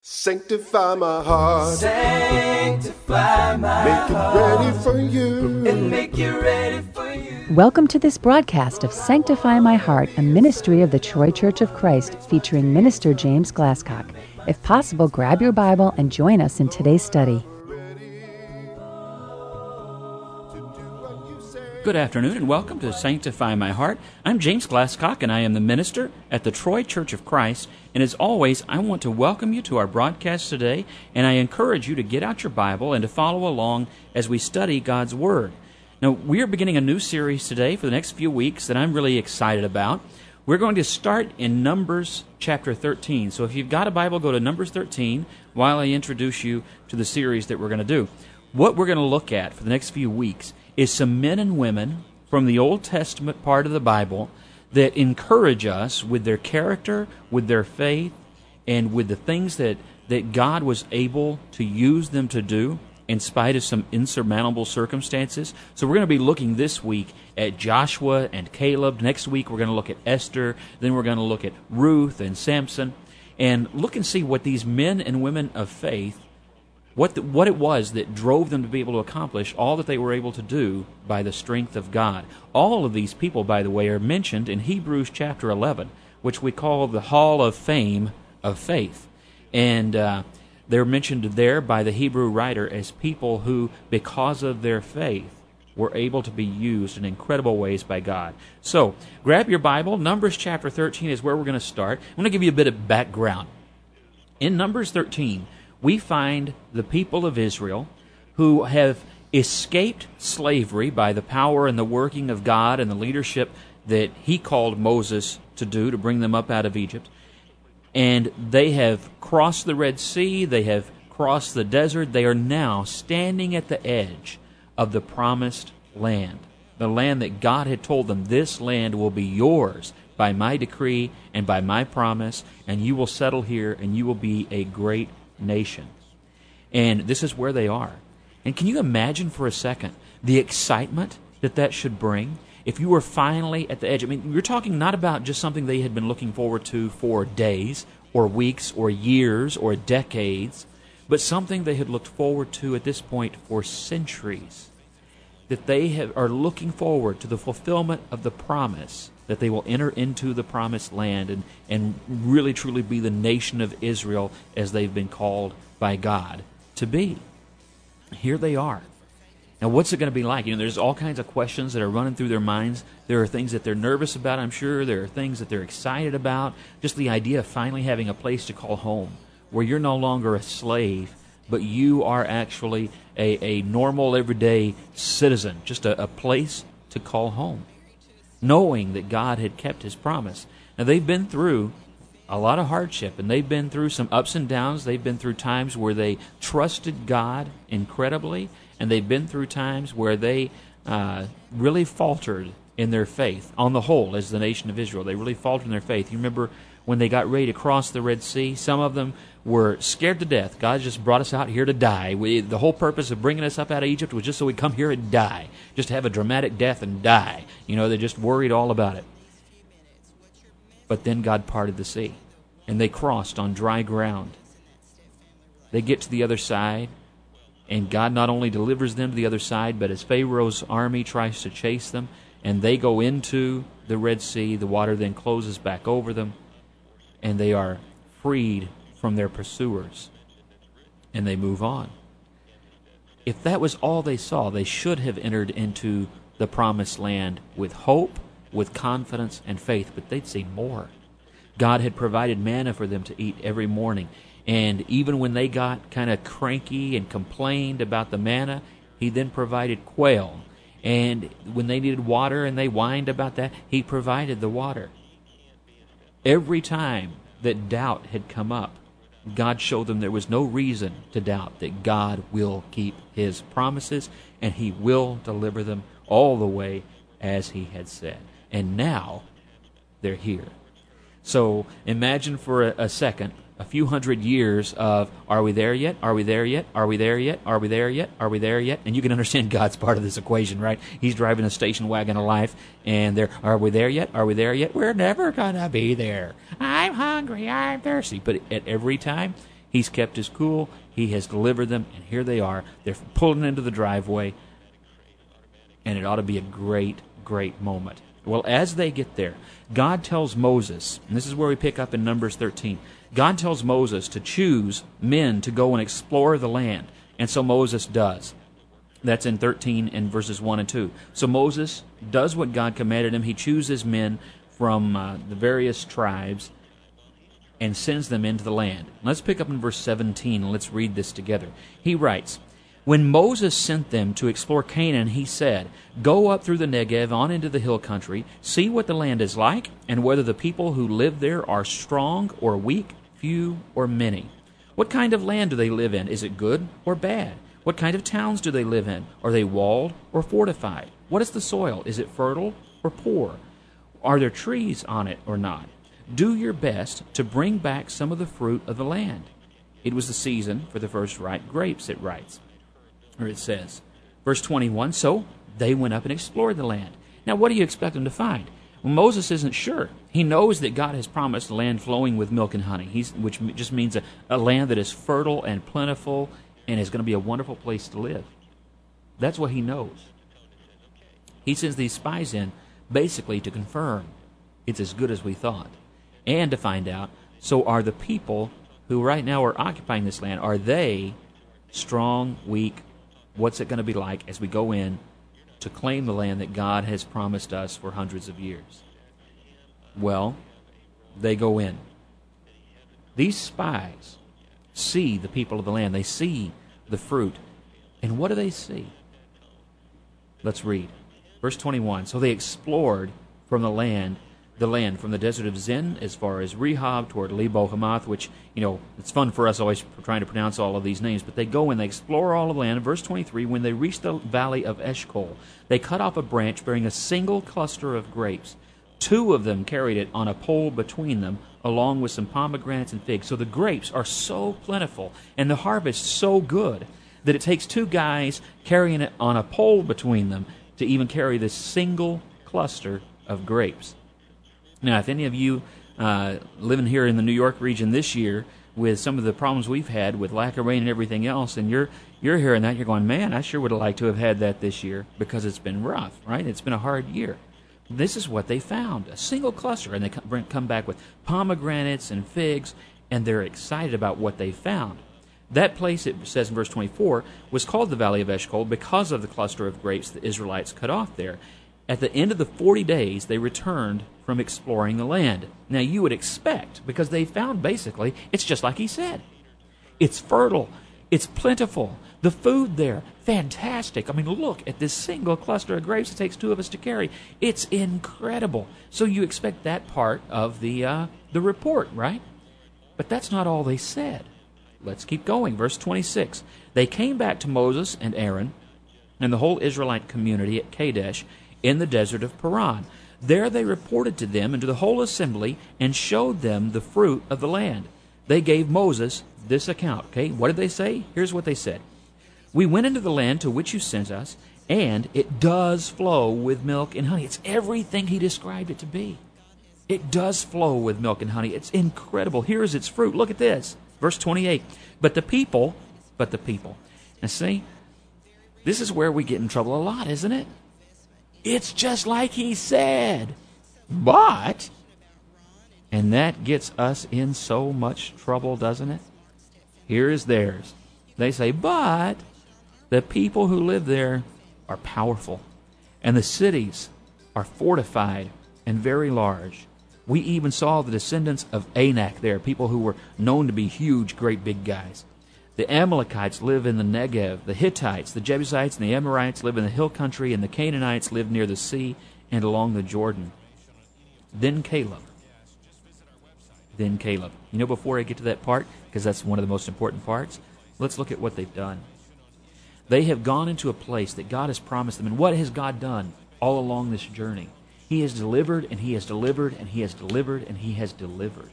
Sanctify my heart. Sanctify my Make it ready for you. and make it ready for you. Welcome to this broadcast of Sanctify My Heart, a ministry of the Troy Church of Christ featuring Minister James Glasscock. If possible, grab your Bible and join us in today's study. Good afternoon and welcome to Sanctify My Heart. I'm James Glasscock and I am the minister at the Troy Church of Christ. And as always, I want to welcome you to our broadcast today, and I encourage you to get out your Bible and to follow along as we study God's Word. Now, we are beginning a new series today for the next few weeks that I'm really excited about. We're going to start in Numbers chapter 13. So if you've got a Bible, go to Numbers 13 while I introduce you to the series that we're going to do. What we're going to look at for the next few weeks is some men and women from the Old Testament part of the Bible that encourage us with their character, with their faith, and with the things that God was able to use them to do in spite of some insurmountable circumstances. So we're going to be looking this week at Joshua and Caleb. Next week we're going to look at Esther. Then we're going to look at Ruth and Samson, and look and see what these men and women of faith, what it was that drove them to be able to accomplish all that they were able to do by the strength of God. All of these people, by the way, are mentioned in Hebrews chapter 11, which we call the Hall of Fame of Faith. And they're mentioned there by the Hebrew writer as people who, because of their faith, were able to be used in incredible ways by God. So, grab your Bible. Numbers chapter 13 is where we're going to start. I'm going to give you a bit of background. In Numbers 13, we find the people of Israel who have escaped slavery by the power and the working of God and the leadership that He called Moses to do to bring them up out of Egypt. And they have crossed the Red Sea, they have crossed the desert, they are now standing at the edge of the promised land. The land that God had told them, this land will be yours by my decree and by my promise, and you will settle here and you will be a great nation. And this is where they are. And can you imagine for a second the excitement that should bring? If you were finally at the edge, I mean, you're talking not about just something they had been looking forward to for days or weeks or years or decades, but something they had looked forward to at this point for centuries. That they are looking forward to the fulfillment of the promise that they will enter into the promised land and really truly be the nation of Israel as they've been called by God to be. Here they are. Now, what's it going to be like? There's all kinds of questions that are running through their minds. There are things that they're nervous about, I'm sure. There are things that they're excited about. Just the idea of finally having a place to call home, where you're no longer a slave, but you are actually a normal, everyday citizen, just a place to call home, knowing that God had kept His promise. Now, they've been through a lot of hardship, and they've been through some ups and downs. They've been through times where they trusted God incredibly, and they've been through times where they really faltered in their faith. On the whole, as the nation of Israel, they really faltered in their faith. You remember when they got ready to cross the Red Sea, some of them were scared to death. God just brought us out here to die. The whole purpose of bringing us up out of Egypt was just so we'd come here and die, just have a dramatic death and die. They just worried all about it. But then God parted the sea, and they crossed on dry ground. They get to the other side, and God not only delivers them to the other side, but as Pharaoh's army tries to chase them, and they go into the Red Sea, the water then closes back over them, and they are freed from their pursuers, and they move on. If that was all they saw, they should have entered into the promised land with hope, with confidence and faith, but they'd see more. God had provided manna for them to eat every morning, and even when they got kind of cranky and complained about the manna, He then provided quail. And when they needed water and they whined about that, He provided the water. Every time that doubt had come up, God showed them there was no reason to doubt that God will keep His promises and He will deliver them all the way as He had said. And now they're here. So imagine for a second a few hundred years of, are we there yet? Are we there yet? Are we there yet? Are we there yet? Are we there yet? And you can understand God's part of this equation, right? He's driving a station wagon of life, and are we there yet? Are we there yet? We're never going to be there. I'm hungry. I'm thirsty. But at every time, He's kept his cool. He has delivered them, and here they are. They're pulling into the driveway, and it ought to be a great, great moment. Well, as they get there, God tells Moses, and this is where we pick up in Numbers 13, God tells Moses to choose men to go and explore the land, and so Moses does. That's in 13 and verses 1 and 2. So Moses does what God commanded him. He chooses men from the various tribes and sends them into the land. Let's pick up in verse 17 and let's read this together. He writes, "When Moses sent them to explore Canaan, he said, 'Go up through the Negev on into the hill country, see what the land is like, and whether the people who live there are strong or weak, few or many. What kind of land do they live in? Is it good or bad? What kind of towns do they live in? Are they walled or fortified? What is the soil? Is it fertile or poor? Are there trees on it or not? Do your best to bring back some of the fruit of the land.' It was the season for the first ripe grapes," it writes. Or it says, verse 21, "So they went up and explored the land." Now, what do you expect them to find? Well, Moses isn't sure. He knows that God has promised a land flowing with milk and honey, which just means a land that is fertile and plentiful and is going to be a wonderful place to live. That's what he knows. He sends these spies in basically to confirm it's as good as we thought, and to find out, so are the people who right now are occupying this land, are they strong, weak? What's it going to be like as we go in to claim the land that God has promised us for hundreds of years? Well, they go in. These spies see the people of the land. They see the fruit. And what do they see? Let's read. Verse 21, "So they explored from the land from the desert of Zin as far as Rehob toward Lebo Hamath," which, it's fun for us always trying to pronounce all of these names, but they go and they explore all of the land. Verse 23, "When they reached the valley of Eshcol, they cut off a branch bearing a single cluster of grapes. 2 of them carried it on a pole between them, along with some pomegranates and figs." So the grapes are so plentiful and the harvest so good that it takes 2 guys carrying it on a pole between them to even carry this single cluster of grapes. Now, if any of you living here in the New York region this year with some of the problems we've had with lack of rain and everything else, and you're hearing that, you're going, "Man, I sure would have liked to have had that this year," because it's been rough, right? It's been a hard year. This is what they found, a single cluster, and they come back with pomegranates and figs, and they're excited about what they found. That place, it says in verse 24, was called the Valley of Eshcol because of the cluster of grapes the Israelites cut off there. At the end of the 40 days, they returned from exploring the land. Now, you would expect, because they found basically, it's just like he said. It's fertile. It's plentiful. The food there, fantastic. I mean, look at this single cluster of grapes it takes 2 of us to carry. It's incredible. So you expect that part of the report, right? But that's not all they said. Let's keep going. Verse 26. "They came back to Moses and Aaron and the whole Israelite community at Kadesh in the desert of Paran. There they reported to them and to the whole assembly and showed them the fruit of the land. They gave Moses this account." Okay, what did they say? Here's what they said. "We went into the land to which you sent us, and it does flow with milk and honey." It's everything he described it to be. It does flow with milk and honey. It's incredible. Here's its fruit. Look at this. Verse 28. But the people. Now see, this is where we get in trouble a lot, isn't it? It's just like he said. But, and that gets us in so much trouble, doesn't it? Here is theirs. They say, "But the people who live there are powerful, and the cities are fortified and very large. We even saw the descendants of Anak there, people who were known to be huge, great big guys. The Amalekites live in the Negev. The Hittites, the Jebusites, and the Amorites live in the hill country, and the Canaanites live near the sea and along the Jordan." Then Caleb. Before I get to that part, because that's one of the most important parts, let's look at what they've done. They have gone into a place that God has promised them. And what has God done all along this journey? He has delivered, and he has delivered, and he has delivered, and he has delivered.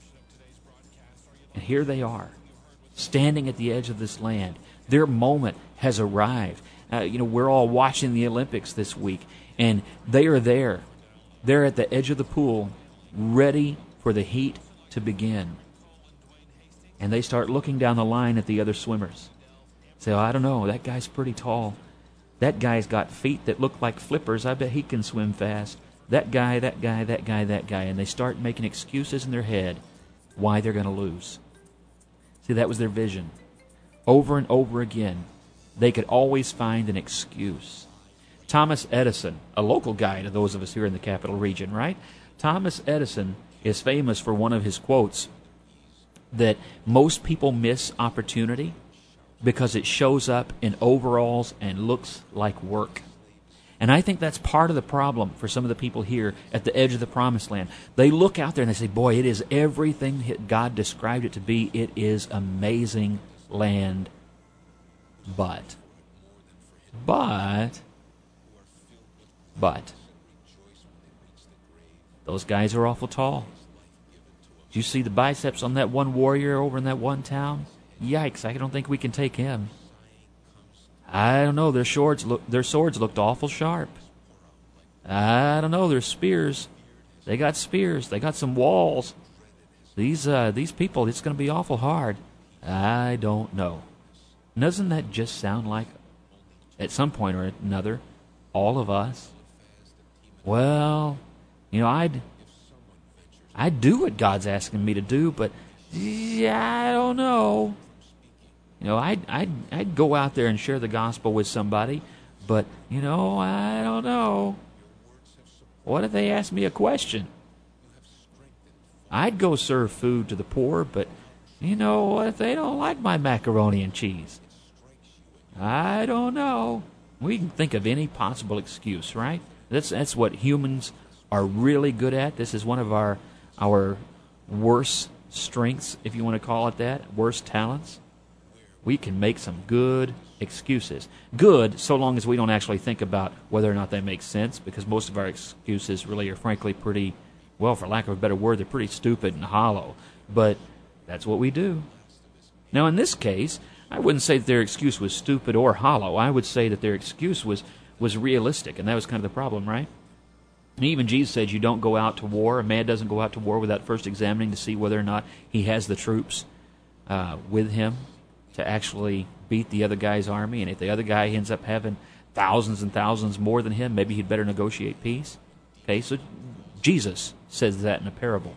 And here they are, standing at the edge of this land. Their moment has arrived. We're all watching the Olympics this week, and they are there. They're at the edge of the pool, ready for the heat to begin. And they start looking down the line at the other swimmers. Say, I don't know, that guy's pretty tall. That guy's got feet that look like flippers. I bet he can swim fast. That guy, that guy, that guy, that guy. And they start making excuses in their head why they're going to lose. See, that was their vision. Over and over again, they could always find an excuse. Thomas Edison, a local guy to those of us here in the capital region, right? Thomas Edison is famous for one of his quotes that most people miss opportunity because it shows up in overalls and looks like work. And I think that's part of the problem for some of the people here at the edge of the promised land. They look out there and they say, boy, it is everything God described it to be. It is amazing land. But, those guys are awful tall. Did you see the biceps on that one warrior over in that one town? Yikes, I don't think we can take him. I don't know, their swords looked awful sharp. I don't know, their spears. They got spears. They got some walls. These people, it's going to be awful hard. I don't know. Doesn't that just sound like, at some point or another, all of us? Well, you know, I'd do what God's asking me to do, but yeah, I don't know. You know, I'd go out there and share the gospel with somebody, but, you know, I don't know. What if they ask me a question? I'd go serve food to the poor, but, you know, what if they don't like my macaroni and cheese? I don't know. We can think of any possible excuse, right? That's what humans are really good at. This is one of our worst strengths, if you want to call it that, worst talents. We can make some good excuses. Good, so long as we don't actually think about whether or not they make sense, because most of our excuses really are frankly pretty, well, for lack of a better word, they're pretty stupid and hollow. But that's what we do. Now, in this case, I wouldn't say that their excuse was stupid or hollow. I would say that their excuse was realistic, and that was kind of the problem, right? And even Jesus said you don't go out to war. A man doesn't go out to war without first examining to see whether or not he has the troops with him to actually beat the other guy's army. And if the other guy ends up having thousands and thousands more than him, maybe he'd better negotiate peace. Okay, so Jesus says that in a parable.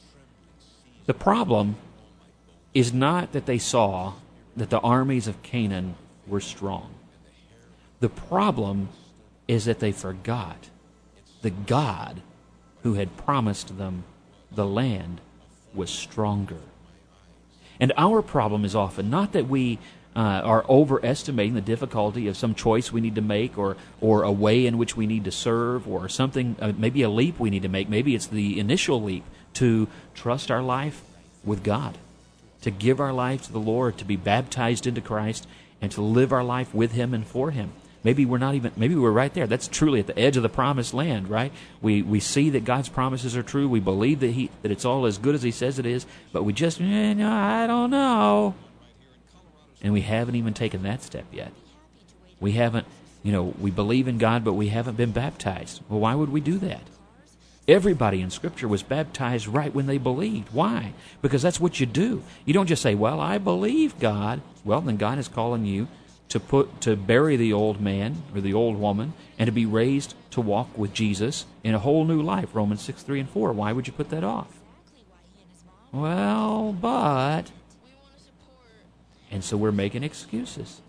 The problem is not that they saw that the armies of Canaan were strong. The problem is that they forgot the God who had promised them the land was stronger. And our problem is often not that we are overestimating the difficulty of some choice we need to make, or a way in which we need to serve, or something, maybe a leap we need to make. Maybe it's the initial leap to trust our life with God, to give our life to the Lord, to be baptized into Christ, and to live our life with Him and for Him. Maybe we're right there. That's truly at the edge of the promised land, right? We see that God's promises are true. We believe that it's all as good as He says it is, but we just, I don't know. And we haven't even taken that step yet. We haven't, we believe in God, but we haven't been baptized. Well, why would we do that? Everybody in Scripture was baptized right when they believed. Why? Because that's what you do. You don't just say, well, I believe God. Well, then God is calling you to bury the old man or the old woman and to be raised to walk with Jesus in a whole new life. Romans 6:3 and 4. Why would you put that off? Well, but... And so we're making excuses.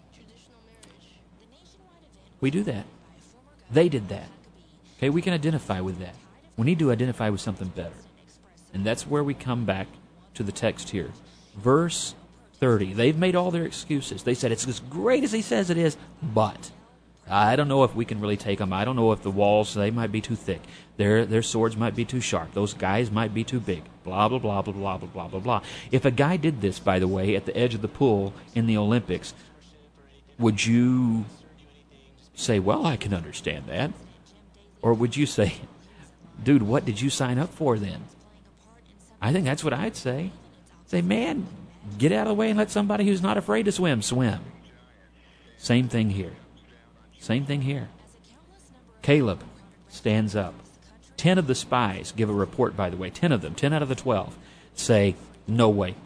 We do that. They did that. Okay, we can identify with that. We need to identify with something better. And that's where we come back to the text here. Verse 30. They've made all their excuses. They said, it's as great as He says it is, but I don't know if we can really take them. I don't know if the walls, they might be too thick. Their swords might be too sharp. Those guys might be too big. Blah, blah, blah, blah, blah, blah, blah, blah, blah. If a guy did this, by the way, at the edge of the pool in the Olympics, would you say, well, I can understand that? Or would you say, dude, what did you sign up for then? I think that's what I'd say. Say, man, get out of the way and let somebody who's not afraid to swim. Same thing here. Same thing here. Caleb stands up. 10 of the spies give a report, by the way. 10 of them, 10 out of the 12, say, no way.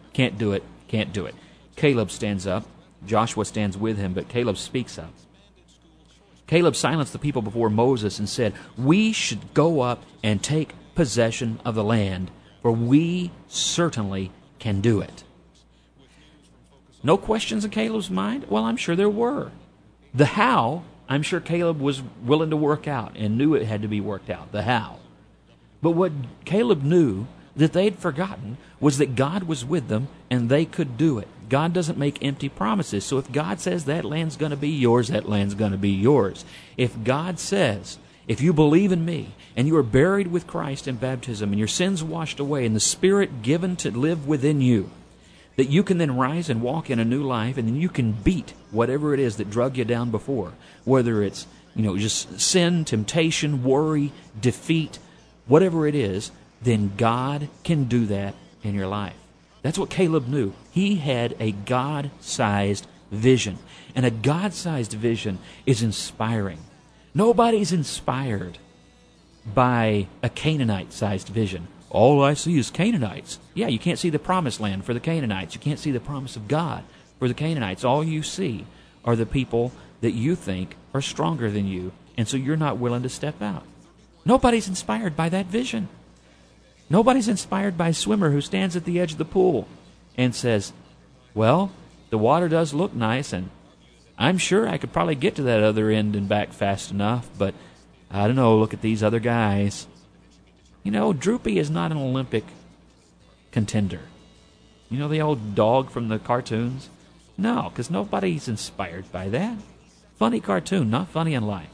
Can't do it. Can't do it. Caleb stands up. Joshua stands with him, but Caleb speaks up. Caleb silenced the people before Moses and said, "We should go up and take possession of the land, for we certainly can do it." No questions in Caleb's mind? Well, I'm sure there were. The how, I'm sure Caleb was willing to work out and knew it had to be worked out, the how. But what Caleb knew that they'd forgotten was that God was with them and they could do it. God doesn't make empty promises. So if God says that land's going to be yours, that land's going to be yours. If God says, if you believe in me and you are buried with Christ in baptism and your sins washed away and the Spirit given to live within you, that you can then rise and walk in a new life, and then you can beat whatever it is that drug you down before, whether it's just sin, temptation, worry, defeat, whatever it is, then God can do that in your life. That's what Caleb knew. He had a God-sized vision, and a God-sized vision is inspiring. Nobody's inspired by a Canaanite-sized vision. All I see is Canaanites. Yeah, you can't see the promised land for the Canaanites. You can't see the promise of God for the Canaanites. All you see are the people that you think are stronger than you, and so you're not willing to step out. Nobody's inspired by that vision. Nobody's inspired by a swimmer who stands at the edge of the pool and says, well, the water does look nice, and I'm sure I could probably get to that other end and back fast enough, but I don't know, look at these other guys. Droopy is not an Olympic contender. The old dog from the cartoons? No, because nobody's inspired by that. Funny cartoon, not funny in life.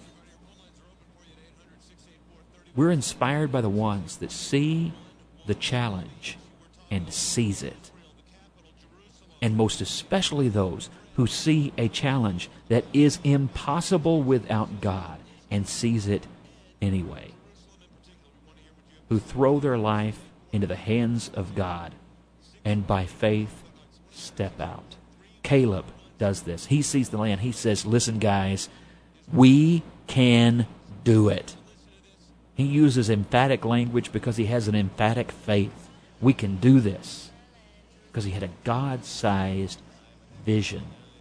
We're inspired by the ones that see the challenge and seize it. And most especially those who see a challenge that is impossible without God and seize it anyway. Who throw their life into the hands of God and by faith step out. Caleb does this. He sees the land. He says, listen, guys, we can do it. He uses emphatic language because he has an emphatic faith. We can do this because he had a God-sized vision.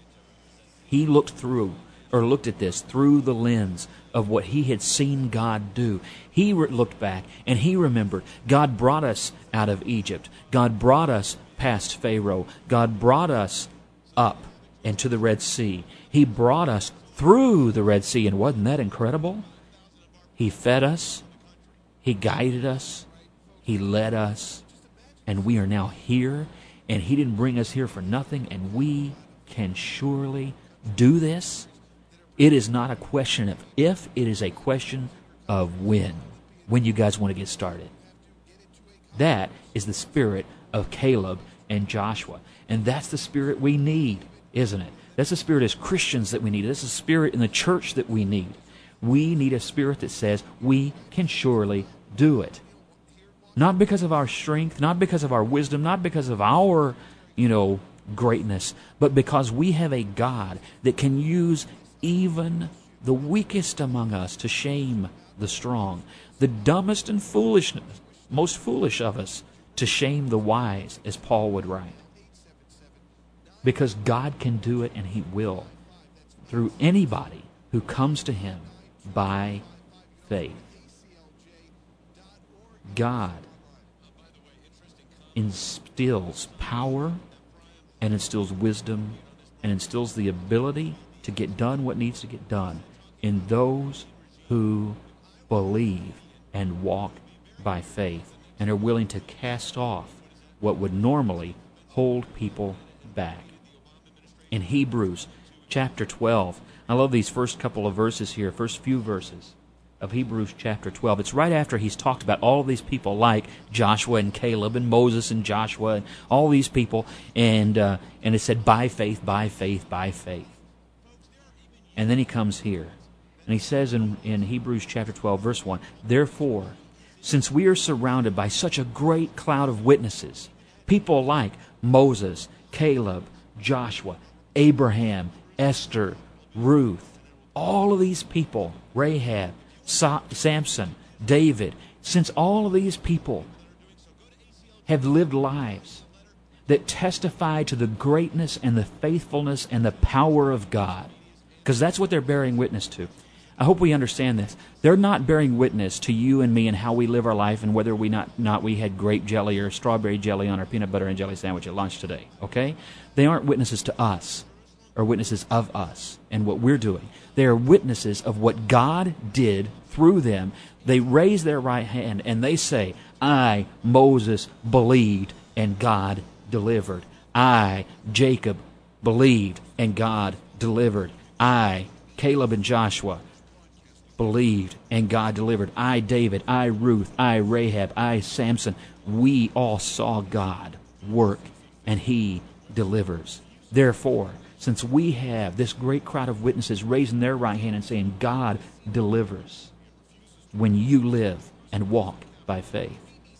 He looked at this through the lens of what he had seen God do. He looked back and he remembered God brought us out of Egypt. God brought us past Pharaoh. God brought us up into the Red Sea. He brought us through the Red Sea, and wasn't that incredible? He fed us. He guided us. He led us. And we are now here, and he didn't bring us here for nothing, and we can surely do this. It is not a question of if, it is a question of when you guys want to get started. That is the spirit of Caleb and Joshua. And that's the spirit we need, isn't it? That's the spirit as Christians that we need. That's the spirit in the church that we need. We need a spirit that says we can surely do it. Not because of our strength, not because of our wisdom, not because of our, greatness, but because we have a God that can use even the weakest among us to shame the strong, the dumbest and most foolish of us to shame the wise, as Paul would write. Because God can do it, and he will, through anybody who comes to him by faith. God instills power and instills wisdom and instills the ability to get done what needs to get done in those who believe and walk by faith and are willing to cast off what would normally hold people back. In Hebrews chapter 12, I love these first couple of verses here, first few verses of Hebrews chapter 12. It's right after he's talked about all of these people like Joshua and Caleb and Moses and Joshua and all these people, and it said by faith, by faith, by faith. And then he comes here, and he says in Hebrews chapter 12, verse 1, therefore, since we are surrounded by such a great cloud of witnesses, people like Moses, Caleb, Joshua, Abraham, Esther, Ruth, all of these people, Rahab, Samson, David, since all of these people have lived lives that testify to the greatness and the faithfulness and the power of God. Because that's what they're bearing witness to. I hope we understand this. They're not bearing witness to you and me and how we live our life and whether we had grape jelly or strawberry jelly on our peanut butter and jelly sandwich at lunch today, okay? They aren't witnesses to us or witnesses of us and what we're doing. They are witnesses of what God did through them. They raise their right hand and they say, I, Moses, believed and God delivered. I, Jacob, believed and God delivered. I, Caleb and Joshua, believed and God delivered. I, David, I, Ruth, I, Rahab, I, Samson. We all saw God work and He delivers. Therefore, since we have this great crowd of witnesses raising their right hand and saying, God delivers when you live and walk by faith.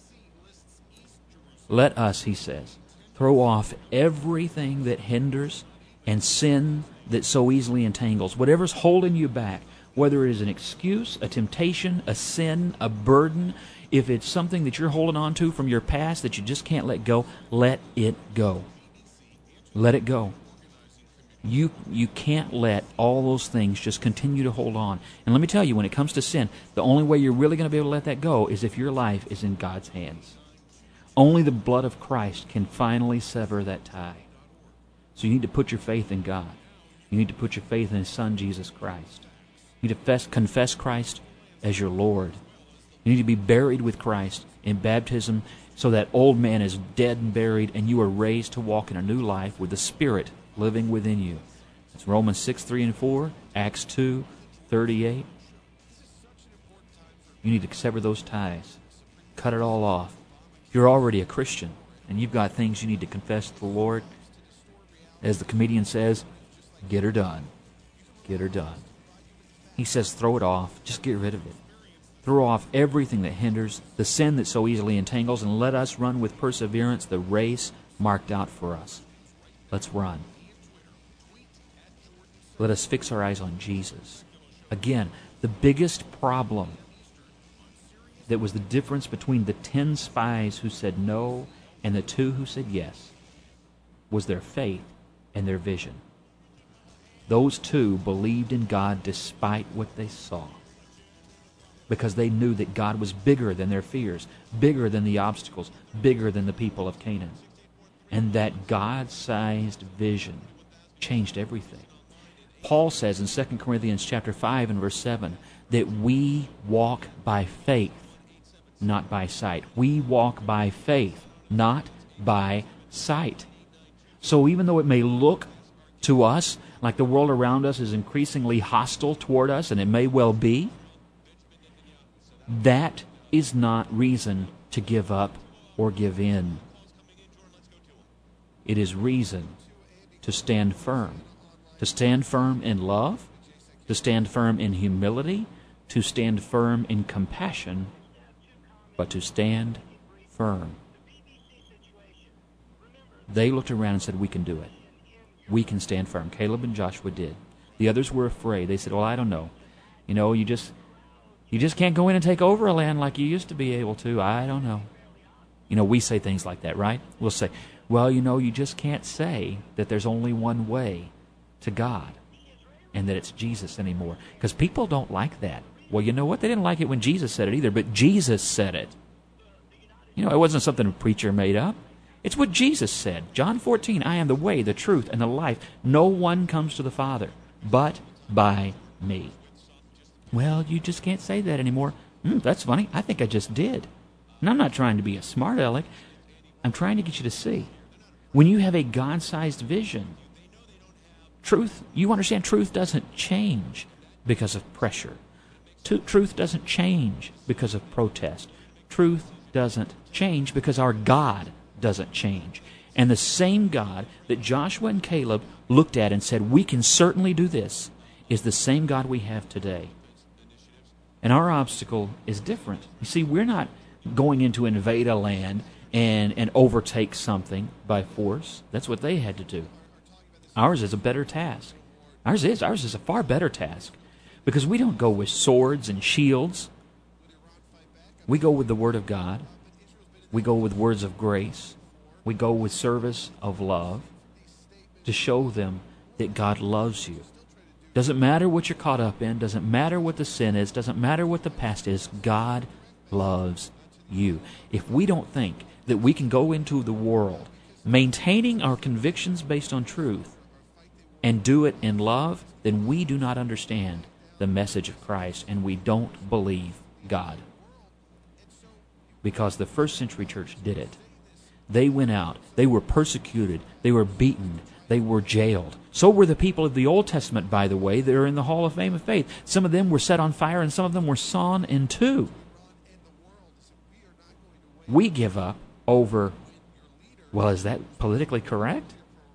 Let us, he says, throw off everything that hinders and sin that so easily entangles. Whatever's holding you back, whether it is an excuse, a temptation, a sin, a burden, if it's something that you're holding on to from your past that you just can't let go, let it go. Let it go. You can't let all those things just continue to hold on. And let me tell you, when it comes to sin, the only way you're really going to be able to let that go is if your life is in God's hands. Only the blood of Christ can finally sever that tie. So you need to put your faith in God. You need to put your faith in His Son, Jesus Christ. You need to confess Christ as your Lord. You need to be buried with Christ in baptism so that old man is dead and buried and you are raised to walk in a new life with the Spirit living within you. It's Romans 6:3-4, Acts 2:38. You need to sever those ties. Cut it all off. If you're already a Christian and you've got things you need to confess to the Lord, as the comedian says, get her done. Get her done. He says throw it off. Just get rid of it. Throw off everything that hinders, the sin that so easily entangles, and let us run with perseverance the race marked out for us. Let's run. Let us fix our eyes on Jesus. Again, the biggest problem that was the difference between the 10 spies who said no and the 2 who said yes was their faith and their vision. Those 2 believed in God despite what they saw, because they knew that God was bigger than their fears, bigger than the obstacles, bigger than the people of Canaan. And that God-sized vision changed everything. Paul says in 2 Corinthians chapter 5 and verse 7 that we walk by faith, not by sight. We walk by faith, not by sight. So even though it may look to us like the world around us is increasingly hostile toward us, and it may well be, that is not reason to give up or give in. It is reason to stand firm. To stand firm in love, to stand firm in humility, to stand firm in compassion, but to stand firm. They looked around and said, we can do it. We can stand firm. Caleb and Joshua did. The others were afraid. They said, well, I don't know. You just can't go in and take over a land like you used to be able to. I don't know. We say things like that, right? We'll say, well, you just can't say that there's only one way to God and that it's Jesus anymore, because people don't like that. Well, you know what? They didn't like it when Jesus said it either, but Jesus said it. It wasn't something a preacher made up. It's what Jesus said. John 14, I am the way, the truth, and the life. No one comes to the Father but by me. Well, you just can't say that anymore. That's funny. I think I just did. And I'm not trying to be a smart aleck. I'm trying to get you to see. When you have a God-sized vision, you understand truth doesn't change because of pressure. Truth doesn't change because of protest. Truth doesn't change because our God doesn't change. And the same God that Joshua and Caleb looked at and said, we can certainly do this, is the same God we have today. And our obstacle is different. You see, we're not going in to invade a land and overtake something by force. That's what they had to do. Ours is a better task. Ours is a far better task, because we don't go with swords and shields. We go with the Word of God. We go with words of grace. We go with service of love to show them that God loves you. Doesn't matter what you're caught up in, doesn't matter what the sin is, doesn't matter what the past is, God loves you. If we don't think that we can go into the world maintaining our convictions based on truth and do it in love, then we do not understand the message of Christ and we don't believe God. Because the first century church did it. They went out, they were persecuted, they were beaten, they were jailed. So were the people of the Old Testament, by the way, that are in the Hall of Fame of Faith. Some of them were set on fire and some of them were sawn in two. We give up over, well, is that politically correct?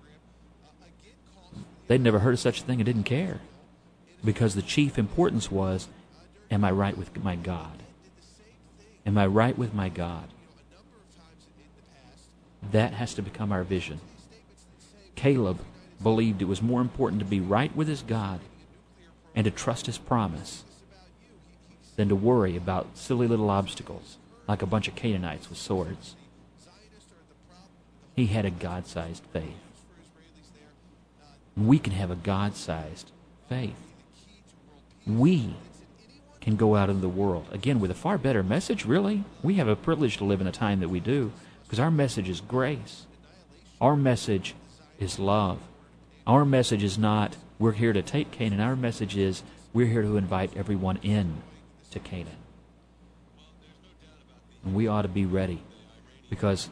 They'd never heard of such a thing and didn't care. Because the chief importance was, am I right with my God? Am I right with my God? That has to become our vision. Caleb believed it was more important to be right with his God and to trust his promise than to worry about silly little obstacles like a bunch of Canaanites with swords. He had a God-sized faith. We can have a God-sized faith. We can go out in the world, again, with a far better message, really. We have a privilege to live in a time that we do, because our message is grace. Our message is love. Our message is not, we're here to take Canaan. Our message is, we're here to invite everyone in to Canaan. And we ought to be ready, because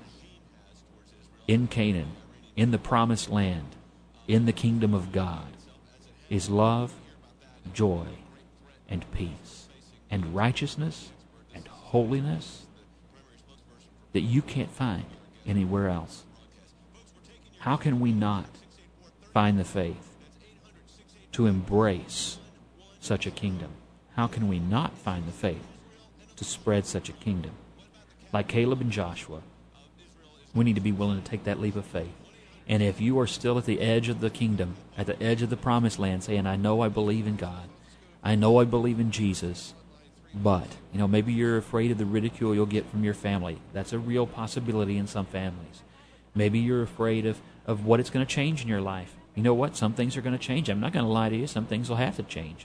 in Canaan, in the promised land, in the kingdom of God, is love, joy, and peace, and righteousness, and holiness that you can't find anywhere else. How can we not find the faith to embrace such a kingdom? How can we not find the faith to spread such a kingdom? Like Caleb and Joshua, we need to be willing to take that leap of faith. And if you are still at the edge of the kingdom, at the edge of the promised land, saying, I know I believe in God, I know I believe in Jesus, but, maybe you're afraid of the ridicule you'll get from your family. That's a real possibility in some families. Maybe you're afraid of what it's going to change in your life. You know what? Some things are going to change. I'm not going to lie to you. Some things will have to change.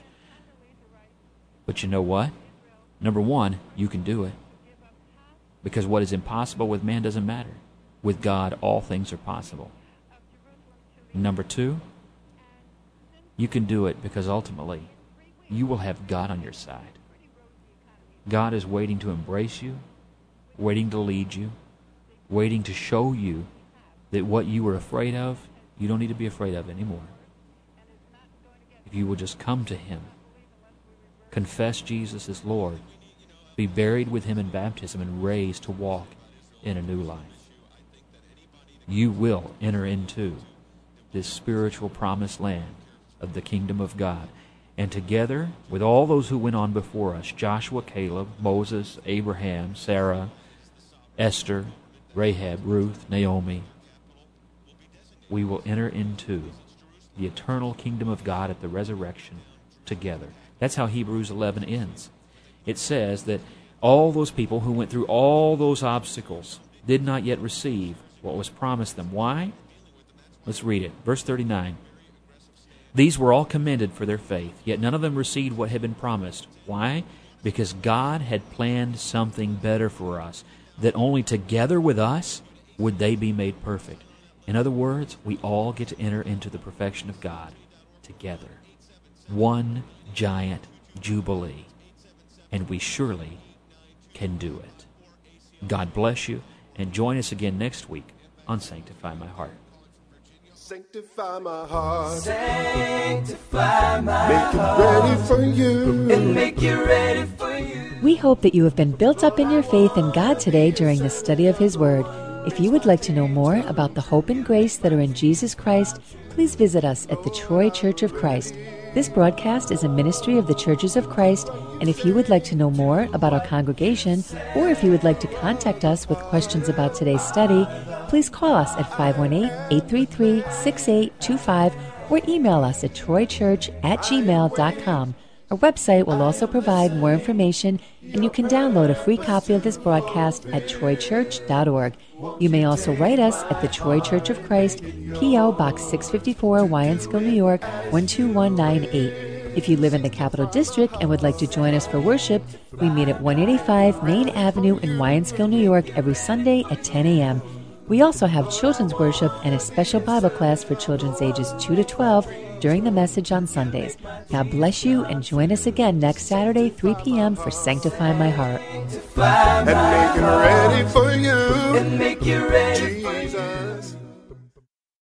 But you know what? Number one, you can do it. Because what is impossible with man doesn't matter. With God, all things are possible. Number two, you can do it because ultimately you will have God on your side. God is waiting to embrace you, waiting to lead you, waiting to show you that what you were afraid of, you don't need to be afraid of anymore. If you will just come to Him, confess Jesus as Lord, be buried with Him in baptism, and raised to walk in a new life, you will enter into this spiritual promised land of the kingdom of God. And together with all those who went on before us, Joshua, Caleb, Moses, Abraham, Sarah, Esther, Rahab, Ruth, Naomi, we will enter into the eternal kingdom of God at the resurrection together. That's how Hebrews 11 ends. It says that all those people who went through all those obstacles did not yet receive what was promised them. Why? Let's read it. Verse 39. These were all commended for their faith, yet none of them received what had been promised. Why? Because God had planned something better for us, that only together with us would they be made perfect. In other words, we all get to enter into the perfection of God together. One giant jubilee. And we surely can do it. God bless you, and join us again next week on Sanctify My Heart. Sanctify my heart. Sanctify my Make it heart. ready for you. And make it ready for you. We hope that you have been built up in your faith in God today during the study of His Word. If you would like to know more about the hope and grace that are in Jesus Christ, please visit us at the Troy Church of Christ. This broadcast is a ministry of the Churches of Christ, and if you would like to know more about our congregation, or if you would like to contact us with questions about today's study, please call us at 518-833-6825 or email us at troychurch@gmail.com. Our website will also provide more information, and you can download a free copy of this broadcast at troychurch.org. You may also write us at the Troy Church of Christ, P.O. Box 654, Wyanskill, New York, 12198. If you live in the Capital District and would like to join us for worship, we meet at 185 Main Avenue in Wyanskill, New York, every Sunday at 10 a.m. We also have children's worship and a special Bible class for children's ages 2 to 12 during the message on Sundays. God bless you, and join us again next Saturday, 3 p.m. for Sanctify My Heart. And make it ready for you. And make you ready